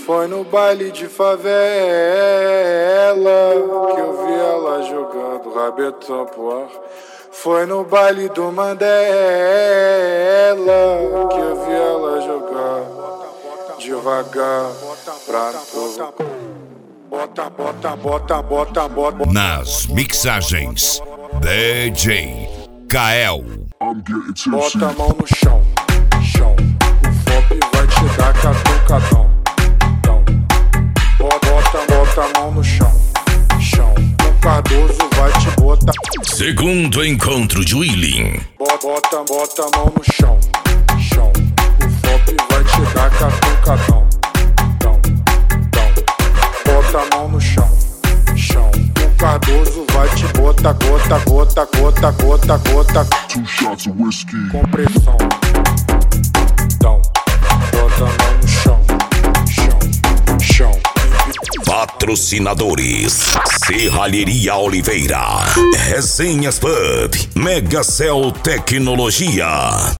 Foi no baile de favela que eu vi ela jogando rabetão pro ar. Foi no baile do Mandela que eu vi ela jogar devagar pra tu. Bota, bota, bota, bota, bota. Nas mixagens, DJ Kael. Bota a mão no chão, chão. O FOP vai te dar catucadão. Bota a mão no chão, chão. O Cardoso vai te botar. Segundo encontro de Willing. Bota a mão no chão, chão. O FOP vai te dar catucadão. Bota a mão no chão, chão. O Cardoso vai te botar gota, gota, gota, gota, gota. 2 shots of whiskey. Compressão. Bota a mão no chão, chão, chão. Patrocinadores: Serralheria Oliveira, Resenhas Pub, Megacel Tecnologia.